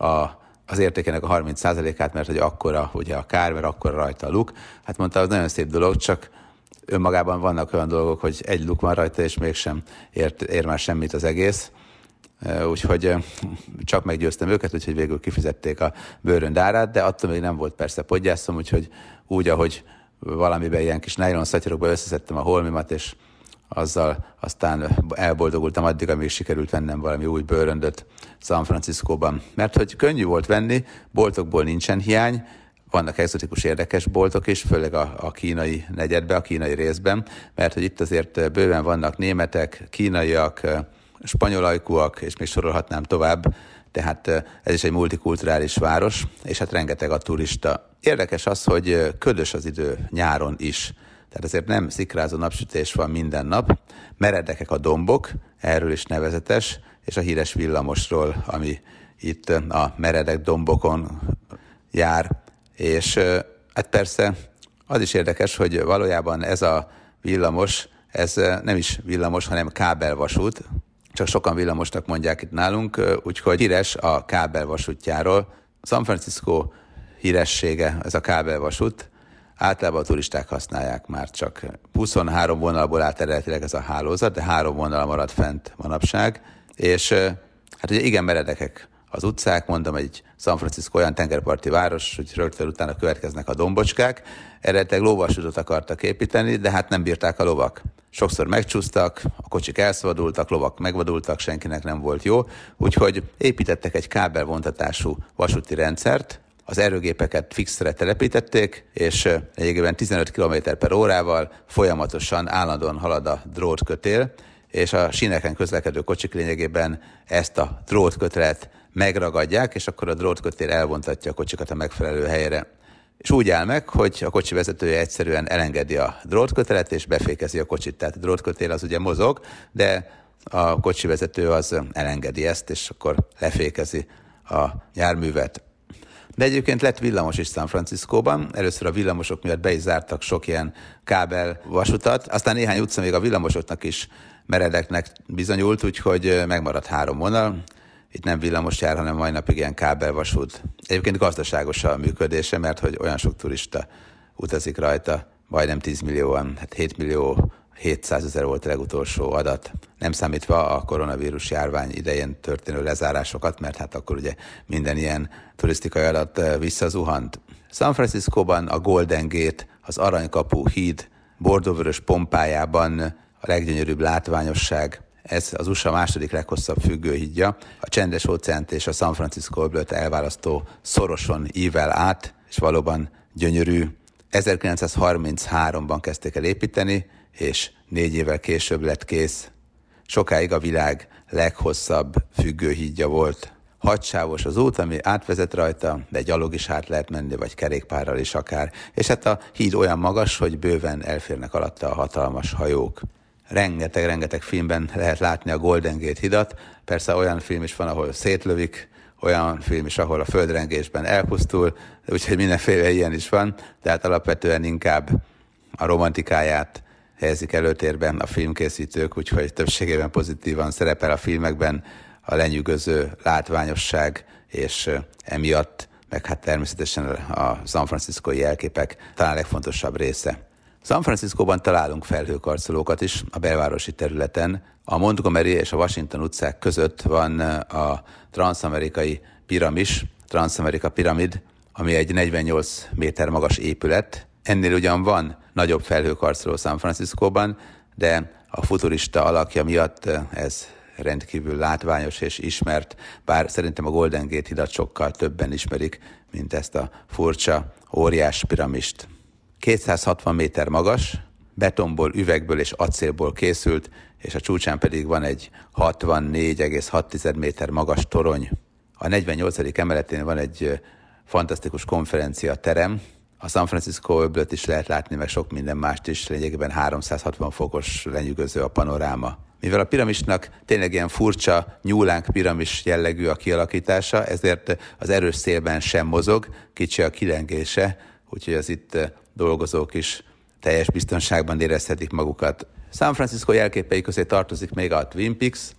az értékének a 30%-át, mert hogy akkora ugye a kár, mert akkora rajta a luk. Hát mondta, az nagyon szép dolog, csak önmagában vannak olyan dolgok, hogy egy luk van rajta, és mégsem ér már semmit az egész. Úgyhogy csak meggyőztem őket, úgyhogy végül kifizették a bőrönd árát, de attól még nem volt persze podgyászom, úgyhogy úgy, ahogy valamiben ilyen kis nylon szatyrokba összeszedtem a holmimat, és azzal aztán elboldogultam addig, amíg sikerült vennem valami új bőröndöt San Franciscóban. Mert hogy könnyű volt venni, boltokból nincsen hiány, vannak egzotikus érdekes boltok is, főleg a kínai negyedben, a kínai részben, mert hogy itt azért bőven vannak németek, kínaiak, spanyolajkúak, és még sorolhatnám tovább, tehát ez is egy multikulturális város, és hát rengeteg a turista. Érdekes az, hogy ködös az idő nyáron is, tehát azért nem szikrázó napsütés van minden nap, meredekek a dombok, erről is nevezetes, és a híres villamosról, ami itt a meredek dombokon jár. És hát persze az is érdekes, hogy valójában ez a villamos, ez nem is villamos, hanem kábelvasút, csak sokan villamosnak mondják itt nálunk, úgyhogy híres a kábelvasútjáról. San Francisco híressége ez a kábelvasút, általában a turisták használják már csak. 23 vonalból állt eredetileg ez a hálózat, de 3 vonal maradt fent manapság, és hát ugye igen meredekek az utcák, mondom, egy San Francisco olyan tengerparti város, hogy rögtön utána következnek a dombocskák. Eredetileg lóvasutat akartak építeni, de hát nem bírták a lovak. Sokszor megcsúsztak, a kocsik elszabadultak, lovak megvadultak, senkinek nem volt jó, úgyhogy építettek egy kábelvontatású vasúti rendszert, az erőgépeket fixre telepítették, és egyébként 15 km/h folyamatosan, állandóan halad a drótkötél, és a síneken közlekedő kocsik lényegében ezt a drótkötelet megragadják, és akkor a drótkötél elvontatja a kocsikat a megfelelő helyre. És úgy áll meg, hogy a kocsi vezetője egyszerűen elengedi a drótkötelet, és befékezi a kocsit. Tehát a drótkötél az ugye mozog, de a kocsi vezető az elengedi ezt, és akkor lefékezi a járművet. De egyébként lett villamos is San Franciscóban. Először a villamosok miatt be is zártak sok ilyen kábel vasutat, aztán néhány utca még a villamosoknak is meredeknek bizonyult, úgyhogy megmaradt 3 vonal. Itt nem villamos jár, hanem mai napig ilyen kábelvasút. Egyébként gazdaságos a működése, mert hogy olyan sok turista utazik rajta, majdnem 10 millióan, 7 millió 700 000 volt a legutolsó adat, nem számítva a koronavírus járvány idején történő lezárásokat, mert hát akkor ugye minden ilyen turisztikai adat visszazuhant. San Franciscóban a Golden Gate, az Aranykapu híd bordóvörös pompájában a leggyönyörűbb látványosság. Ez az USA második leghosszabb függőhídja. A csendes óceánt és a San Francisco öblöt elválasztó szoroson ível át, és valóban gyönyörű. 1933-ban kezdték el építeni, és 4 évvel később lett kész. Sokáig a világ leghosszabb függőhídja volt. 6 sávos az út, ami átvezet rajta, de gyalog is át lehet menni, vagy kerékpárral is akár. És hát a híd olyan magas, hogy bőven elférnek alatta a hatalmas hajók. Rengeteg filmben lehet látni a Golden Gate hidat. Persze olyan film is van, ahol szétlövik, olyan film is, ahol a földrengésben elpusztul, úgyhogy mindenféle ilyen is van, de hát alapvetően inkább a romantikáját helyezik előtérben a filmkészítők, úgyhogy többségében pozitívan szerepel a filmekben a lenyűgöző látványosság, és emiatt, meg hát természetesen a San Franciscói jelképek talán legfontosabb része. San Franciscóban találunk felhőkarcolókat is a belvárosi területen. A Montgomery és a Washington utcák között van a Transamerikai Piramis, Transamerica Pyramid, ami egy 48 méter magas épület. Ennél ugyan van nagyobb felhőkarcoló San Franciscóban, de a futurista alakja miatt ez rendkívül látványos és ismert, bár szerintem a Golden Gate hidat sokkal többen ismerik, mint ezt a furcsa, óriás piramist. 260 méter magas, betonból, üvegből és acélból készült, és a csúcsán pedig van egy 64,6 méter magas torony. A 48. emeletén van egy fantasztikus konferenciaterem, a San Francisco öblöt is lehet látni, meg sok minden mást is, lényegében 360 fokos lenyűgöző a panoráma. Mivel a piramisnak tényleg ilyen furcsa, nyúlánk piramis jellegű a kialakítása, ezért az erős szélben sem mozog, kicsi a kilengése, úgyhogy az itt dolgozók is teljes biztonságban érezhetik magukat. San Francisco jelképei közé tartozik még a Twin Peaks,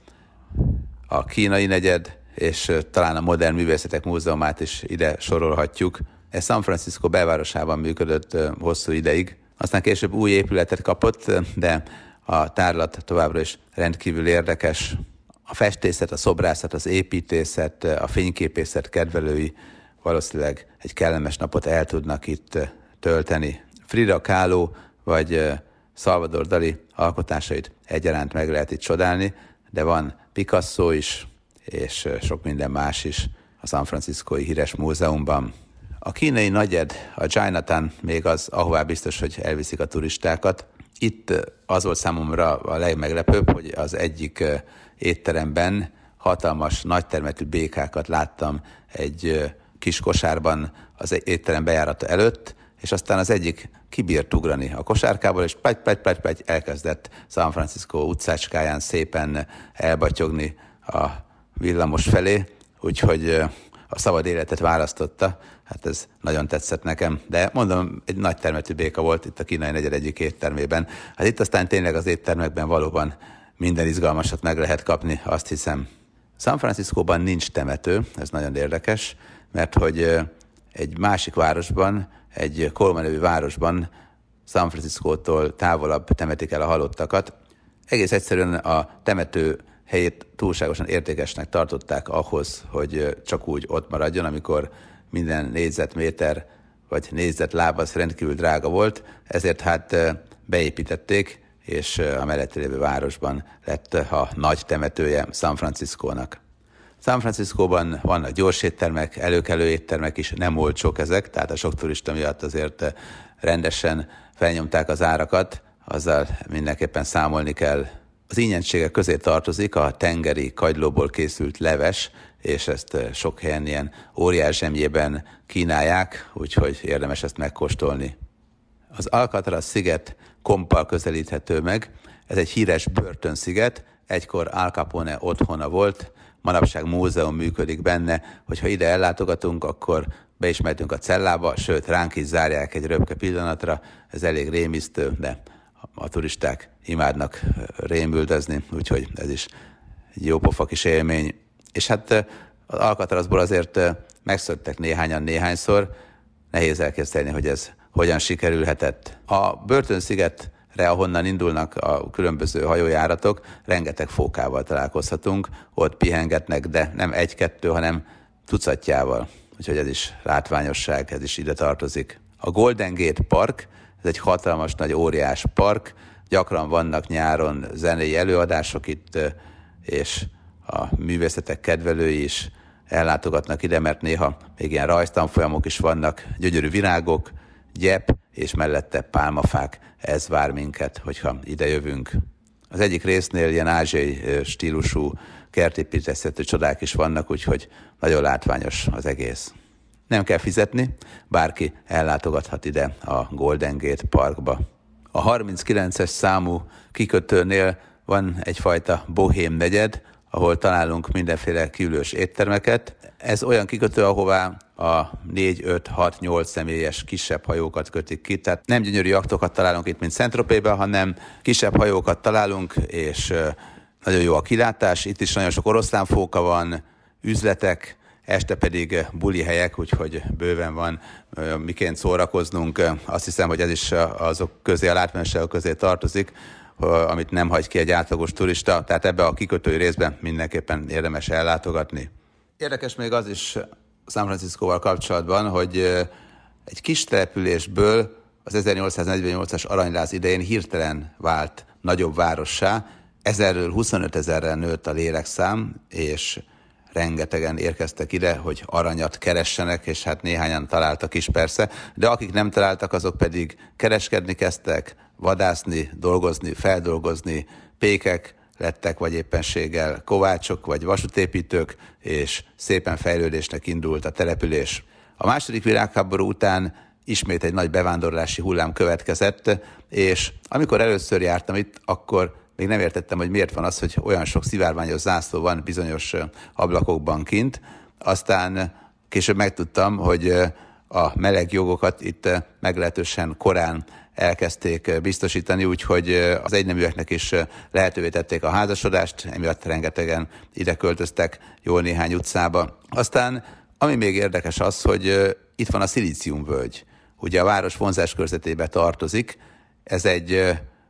a kínai negyed, és talán a Modern Művészetek Múzeumát is ide sorolhatjuk. Ez San Francisco belvárosában működött hosszú ideig. Aztán később új épületet kapott, de a tárlat továbbra is rendkívül érdekes. A festészet, a szobrászat, az építészet, a fényképészet kedvelői valószínűleg egy kellemes napot el tudnak itt tölteni. Frida Kahlo vagy Salvador Dali alkotásait egyaránt meg lehet itt csodálni, de van Picasso is, és sok minden más is a San Franciscói híres múzeumban. A kínai nagyed, a Chinatown még az, ahová biztos, hogy elviszik a turistákat. Itt az volt számomra a legmeglepőbb, hogy az egyik étteremben hatalmas, nagytermetű békákat láttam egy kis kosárban az étterem bejárata előtt, és aztán az egyik kibírt ugrani a kosárkából, és plegy, elkezdett San Francisco utcácskáján szépen elbatyogni a villamos felé, úgyhogy a szabad életet választotta. Hát ez nagyon tetszett nekem, de mondom, egy nagy termetű béka volt itt a kínai negyed egyik éttermében. Hát itt aztán tényleg az éttermekben valóban minden izgalmasat meg lehet kapni, azt hiszem. San Franciscóban nincs temető, ez nagyon érdekes, mert hogy egy másik városban, egy Colma nevű városban, San Franciscótól távolabb temetik el a halottakat. Egész egyszerűen a temető helyét túlságosan értékesnek tartották ahhoz, hogy csak úgy ott maradjon, amikor minden négyzetméter vagy négyzetláb az rendkívül drága volt, ezért hát beépítették, és a mellette lévő városban lett a nagy temetője San Franciscónak. San Franciscóban vannak gyors éttermek, előkelő éttermek is, nem olcsók ezek, tehát a sok turista miatt azért rendesen felnyomták az árakat, azzal mindenképpen számolni kell. Az ingyenségek közé tartozik a tengeri kagylóból készült leves, és ezt sok helyen ilyen óriás zsemjében kínálják, úgyhogy érdemes ezt megkóstolni. Az Alcatraz sziget kompal közelíthető meg. Ez egy híres börtönsziget, egykor Al Capone otthona volt, manapság múzeum működik benne, hogyha ide ellátogatunk, akkor be is mehetünk a cellába, sőt ránk is zárják egy röpke pillanatra, ez elég rémisztő, de a turisták imádnak rémüldözni, úgyhogy ez is egy jó pofa kis élmény. És hát az Alcatrazból azért megszöktek néhányan néhányszor, nehéz elképzelni, hogy ez hogyan sikerülhetett. A börtönszigetre, ahonnan indulnak a különböző hajójáratok, rengeteg fókával találkozhatunk, ott pihengetnek, de nem egy-kettő, hanem tucatjával. Úgyhogy ez is látványosság, ez is ide tartozik. A Golden Gate Park, ez egy hatalmas, nagy, óriás park, gyakran vannak nyáron zenei előadások itt, és a művészetek kedvelői is ellátogatnak ide, mert néha még ilyen rajztanfolyamok is vannak, gyönyörű virágok, gyep és mellette pálmafák, ez vár minket, hogyha ide jövünk. Az egyik résznél ilyen ázsiai stílusú kertépítészetű csodák is vannak, úgyhogy nagyon látványos az egész. Nem kell fizetni, bárki ellátogathat ide a Golden Gate Parkba. A 39-es számú kikötőnél van egyfajta bohém negyed, ahol találunk mindenféle kiülős éttermeket. Ez olyan kikötő, ahová a 4, 5, 6, 8 személyes kisebb hajókat kötik ki. Tehát nem gyönyörű jachtokat találunk itt, mint Saint-Tropez-ben, hanem kisebb hajókat találunk, és nagyon jó a kilátás. Itt is nagyon sok oroszlánfóka van, üzletek, este pedig buli helyek, úgyhogy bőven van miként szórakoznunk. Azt hiszem, hogy ez is azok közé, a látványosságok közé tartozik, amit nem hagy ki egy átlagos turista, tehát ebbe a kikötői részben mindenképpen érdemes ellátogatni. Érdekes még az is San Franciscóval kapcsolatban, hogy egy kis településből az 1848-as aranyláz idején hirtelen vált nagyobb várossá, 1000-ről 25 000-re nőtt a lélekszám, és rengetegen érkeztek ide, hogy aranyat keressenek, és hát néhányan találtak is persze, de akik nem találtak, azok pedig kereskedni kezdtek, vadászni, dolgozni, feldolgozni, pékek lettek, vagy éppenséggel kovácsok, vagy vasútépítők, és szépen fejlődésnek indult a település. A második világháború után ismét egy nagy bevándorlási hullám következett, és amikor először jártam itt, akkor még nem értettem, hogy miért van az, hogy olyan sok szivárványos zászló van bizonyos ablakokban kint. Aztán később megtudtam, hogy a meleg jogokat itt meglehetősen korán elkezdték biztosítani, úgyhogy az egyneműeknek is lehetővé tették a házasodást, emiatt rengetegen ide költöztek jó néhány utcába. Aztán, ami még érdekes az, hogy itt van a Szilíciumvölgy. Ugye a város vonzás körzetébe tartozik, ez egy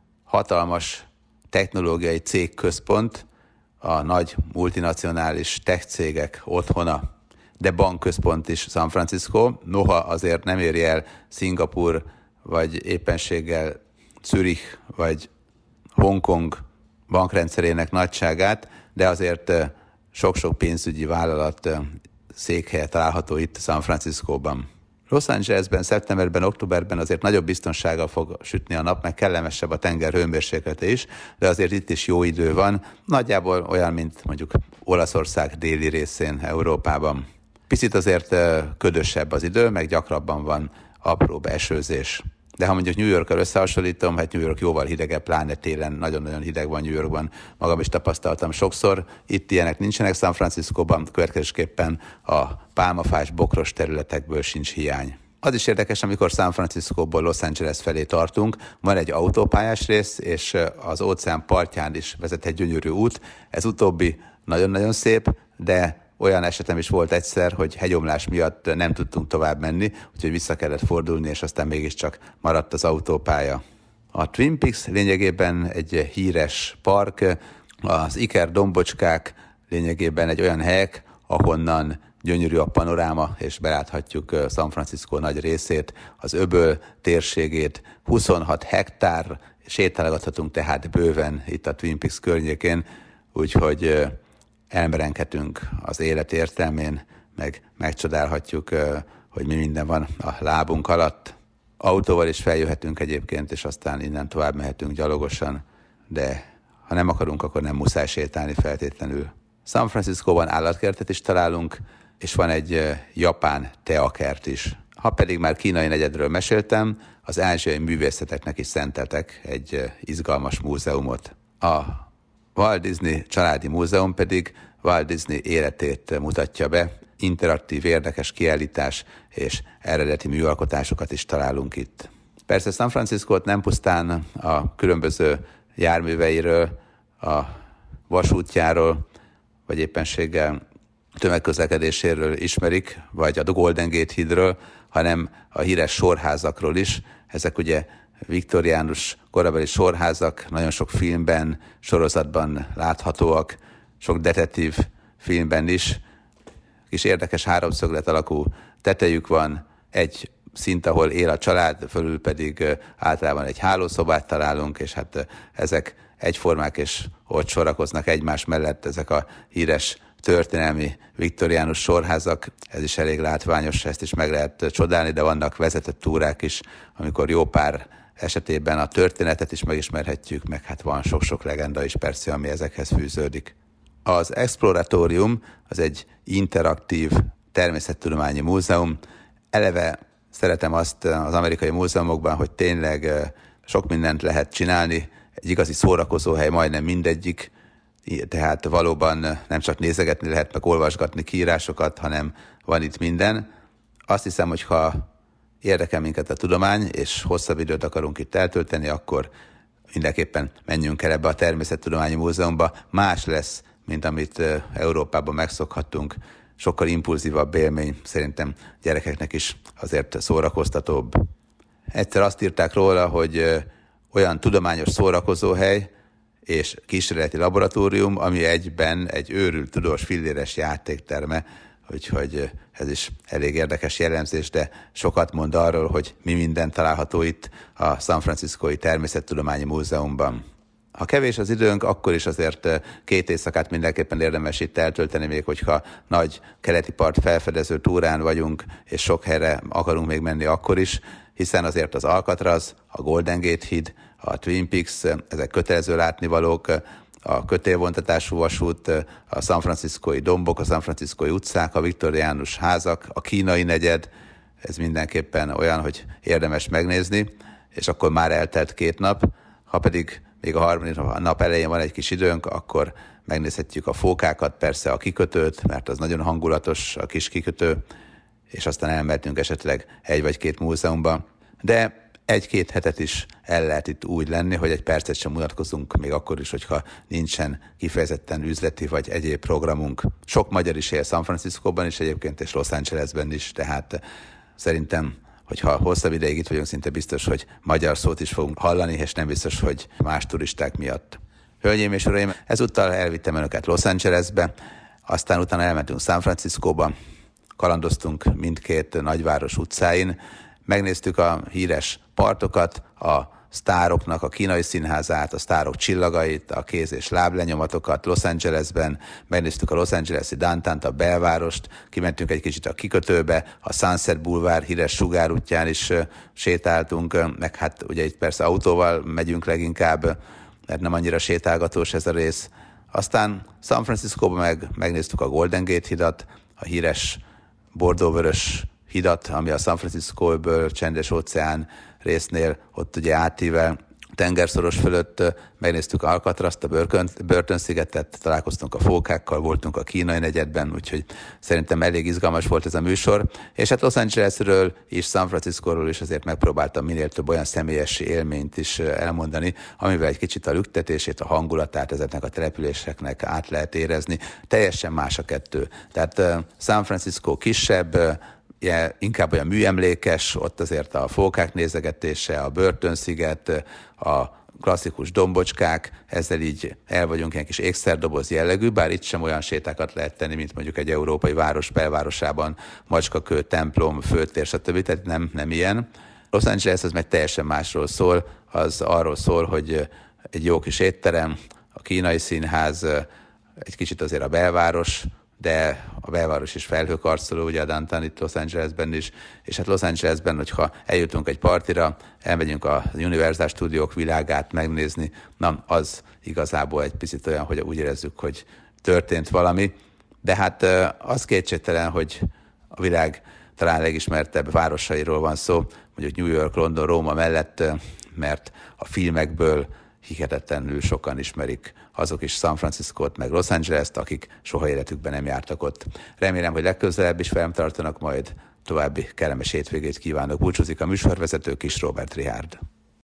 hatalmas technológiai cégközpont, a nagy multinacionális tech cégek otthona, de bankközpont is San Francisco, noha azért nem éri el Szingapur, vagy éppenséggel Zürich, vagy Hongkong bankrendszerének nagyságát, de azért sok-sok pénzügyi vállalat székhelye található itt San Franciscóban. Los Angelesben, szeptemberben, októberben azért nagyobb biztonsággal fog sütni a nap, meg kellemesebb a tenger hőmérséklete is, de azért itt is jó idő van, nagyjából olyan, mint mondjuk Olaszország déli részén Európában. Picit azért ködösebb az idő, meg gyakrabban van apróbb esőzés. De ha mondjuk New Yorkkal összehasonlítom, hát New York jóval hidegebb, pláne télen, nagyon-nagyon hideg van New Yorkban. Magam is tapasztaltam sokszor. Itt ilyenek nincsenek San Franciscóban, következésképpen a pálmafás, bokros területekből sincs hiány. Az is érdekes, amikor San Franciscóból Los Angeles felé tartunk, van egy autópályás rész, és az óceán partján is vezet egy gyönyörű út. Ez utóbbi nagyon-nagyon szép, de olyan esetem is volt egyszer, hogy hegyomlás miatt nem tudtunk tovább menni, úgyhogy vissza kellett fordulni, és aztán mégiscsak maradt az autópálya. A Twin Peaks lényegében egy híres park, az Iker-dombocskák lényegében egy olyan helyek, ahonnan gyönyörű a panoráma, és beláthatjuk San Francisco nagy részét, az öböl térségét, 26 hektár, sétálgathatunk tehát bőven itt a Twin Peaks környékén, úgyhogy elmerenkedünk az élet értelmén, meg megcsodálhatjuk, hogy mi minden van a lábunk alatt. Autóval is feljöhetünk egyébként, és aztán innen tovább mehetünk gyalogosan, de ha nem akarunk, akkor nem muszáj sétálni feltétlenül. San Franciscóban állatkertet is találunk, és van egy japán teakert is. Ha pedig már kínai negyedről meséltem, az ázsiai művészeteknek is szenteltek egy izgalmas múzeumot. A Walt Disney Családi Múzeum pedig Walt Disney életét mutatja be, interaktív, érdekes kiállítás és eredeti műalkotásokat is találunk itt. Persze San Franciscót nem pusztán a különböző járműveiről, a vasútjáról, vagy éppenséggel tömegközlekedéséről ismerik, vagy a Golden Gate hídről, hanem a híres sorházakról is. Ezek ugye viktoriánus korabeli sorházak, nagyon sok filmben, sorozatban láthatóak, sok detektív filmben is. Kis érdekes háromszöglet alakú tetejük van, egy szint, ahol él a család, fölül pedig általában egy hálószobát találunk, és hát ezek egyformák, és ott sorakoznak egymás mellett ezek a híres történelmi viktoriánus sorházak. Ez is elég látványos, ezt is meg lehet csodálni, de vannak vezetett túrák is, amikor jó pár esetében a történetet is megismerhetjük, meg hát van sok-sok legenda is persze, ami ezekhez fűződik. Az Exploratorium az egy interaktív természettudományi múzeum. Eleve szeretem azt az amerikai múzeumokban, hogy tényleg sok mindent lehet csinálni, egy igazi szórakozóhely majdnem mindegyik, tehát valóban nem csak nézegetni lehet, meg olvasgatni kiírásokat, hanem van itt minden. Azt hiszem, hogy ha érdekel minket a tudomány, és hosszabb időt akarunk itt eltölteni, akkor mindenképpen menjünk el ebbe a Természettudományi Múzeumba. Más lesz, mint amit Európában megszokhattunk. Sokkal impulzívabb élmény, szerintem gyerekeknek is azért szórakoztatóbb. Egyszer azt írták róla, hogy olyan tudományos szórakozóhely és kísérleti laboratórium, ami egyben egy őrült tudós filléres játékterme, úgyhogy ez is elég érdekes jellemzés, de sokat mond arról, hogy mi minden található itt a San Franciscói Természettudományi Múzeumban. Ha kevés az időnk, akkor is azért 2 éjszakát mindenképpen érdemes itt eltölteni, még hogyha nagy keleti part felfedező túrán vagyunk, és sok helyre akarunk még menni akkor is, hiszen azért az Alcatraz, a Golden Gate híd, a Twin Peaks, ezek kötelező látnivalók, a kötélvontatású vasút, a San Franciscói dombok, a San Franciscói utcák, a viktoriánus házak, a kínai negyed, ez mindenképpen olyan, hogy érdemes megnézni, és akkor már eltelt 2 nap. Ha pedig még a 3. nap elején van egy kis időnk, akkor megnézhetjük a fókákat, persze a kikötőt, mert az nagyon hangulatos, a kis kikötő, és aztán elmehetünk esetleg 1 vagy 2 múzeumba. De 1-2 hetet is el lehet itt úgy lenni, hogy egy percet sem mutatkozunk, még akkor is, hogyha nincsen kifejezetten üzleti vagy egyéb programunk. Sok magyar is él San Franciscóban is egyébként, és Los Angelesben is, tehát szerintem, hogyha hosszabb ideig itt vagyunk, szinte biztos, hogy magyar szót is fogunk hallani, és nem biztos, hogy más turisták miatt. Hölgyeim és uraim, ezúttal elvittem önöket Los Angelesbe, aztán utána elmentünk San Franciscóba, kalandoztunk mindkét nagyváros utcáin, megnéztük a híres partokat, a sztároknak a kínai színházát, a sztárok csillagait, a kéz- és láblenyomatokat Los Angelesben, megnéztük a Los Angeles-i downtownt, a belvárost, kimentünk egy kicsit a kikötőbe, a Sunset Boulevard híres sugárútján is sétáltunk, meg hát ugye itt persze autóval megyünk leginkább, mert nem annyira sétálgatós ez a rész. Aztán San Franciscóban megnéztük a Golden Gate hidat, a híres bordóvörös hidat, ami a San Francisco-ből csendes óceán résznél, ott ugye átível tengerszoros fölött megnéztük Alcatrazt, a börtönszigetet, találkoztunk a fókákkal, voltunk a kínai negyedben, úgyhogy szerintem elég izgalmas volt ez a műsor, és hát Los Angelesről és San Franciscóról is azért megpróbáltam minél több olyan személyes élményt is elmondani, amivel egy kicsit a lüktetését, a hangulatát ezeknek a településeknek át lehet érezni. Teljesen más a kettő. Tehát San Francisco kisebb, inkább olyan műemlékes, ott azért a fókák nézegetése, a börtönsziget, a klasszikus dombocskák, ezzel így el vagyunk ilyen kis ékszerdoboz jellegű, bár itt sem olyan sétákat lehet tenni, mint mondjuk egy európai város belvárosában, Macskakő, templom, főtér, stb. Tehát nem ilyen. Los Angeles az meg teljesen másról szól, az arról szól, hogy egy jó kis étterem, a kínai színház, egy kicsit azért a belváros, de a belváros is felhőkarcoló, ugye a downtown itt Los Angelesben is, és hát Los Angelesben, hogyha eljutunk egy partira, elmegyünk a Universal Studiók világát megnézni, na, az igazából egy picit olyan, hogy úgy érezzük, hogy történt valami, de hát az kétségtelen, hogy a világ talán legismertebb városairól van szó, mondjuk New York, London, Róma mellett, mert a filmekből hihetetlenül sokan ismerik azok is San Franciscót, meg Los Angeles-t, akik soha életükben nem jártak ott. Remélem, hogy legközelebb is velem tartanak majd. További kellemes hétvégét kívánok. Búcsúzik a műsorvezető, Kis Róbert Richárd.